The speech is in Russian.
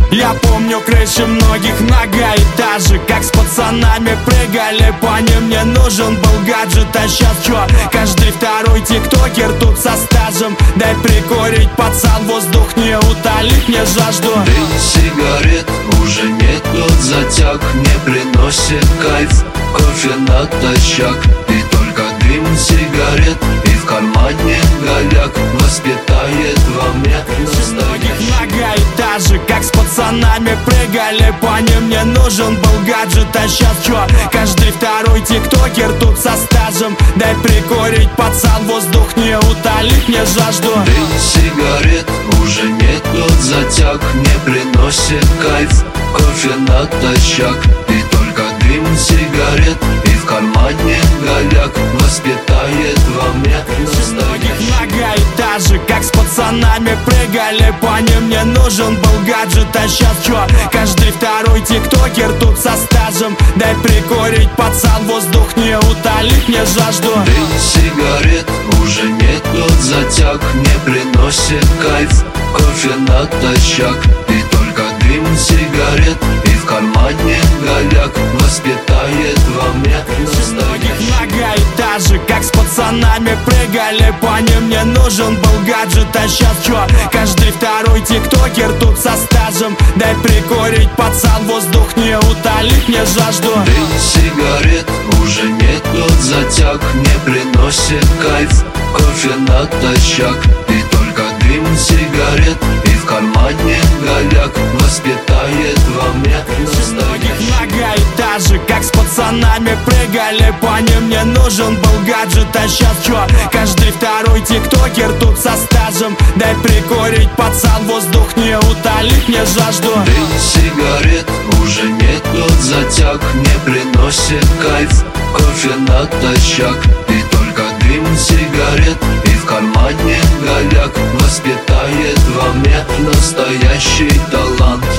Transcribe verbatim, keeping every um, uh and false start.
Я помню крыши многих многоэтажек, как с пацанами прыгали по ним. Мне нужен был гаджет, а щас чё? Каждый второй тиктокер тут со стажем. Дай прикурить, пацан, воздух не утолит мне жажду. Дым сигарет уже нет, тот затяг не приносит кайф. Кофе натощак и только дым сигарет, и в кармане голяк воспитает во мне настоящий. Многоэтажек, как с пацанами прыгали по ним. Мне нужен был гаджет, а щас чё? Каждый второй тиктокер тут со стажем. Дай прикурить, пацан, воздух не утолит мне жажду. Дым сигарет уже нет, тот затяг не приносит кайф. Кофе натощак и только дым сигарет, и в кармане голяк воспитает во мне настоящий. Многоэтажек, как с пацанами прыгали по ним. Мне нужен был гаджет, а щас чё? Каждый второй тиктокер тут со стажем. Дай прикурить, пацан, воздух не утолит мне жажду. Дым сигарет уже нет, тот затяг не приносит кайф. Кофе натощак и только дым сигарет, и в кармане голяк воспитает во мне настоящий. Многоэтажек, как с пацанами прыгали по ним. Мне нужен был гаджет, а щас чё? Каждый второй тиктокер тут со стажем. Дай прикурить, пацан, воздух не утолит мне жажду. Дым сигарет уже нет, тот затяг не приносит кайф. Кофе натощак и только дым сигарет, и в кармане голяк воспитает во мне настоящий. Многоэтажек, как с пацанами прыгали по ним. Мне нужен был гаджет, а щас чё? Каждый второй тиктокер тут со стажем. Дай прикурить, пацан, воздух не утолит мне жажду. Дым сигарет уже нет, тот затяг не приносит кайф. Кофе натощак и только дым сигарет, и в кармане голяк воспитает во мне настоящий талант.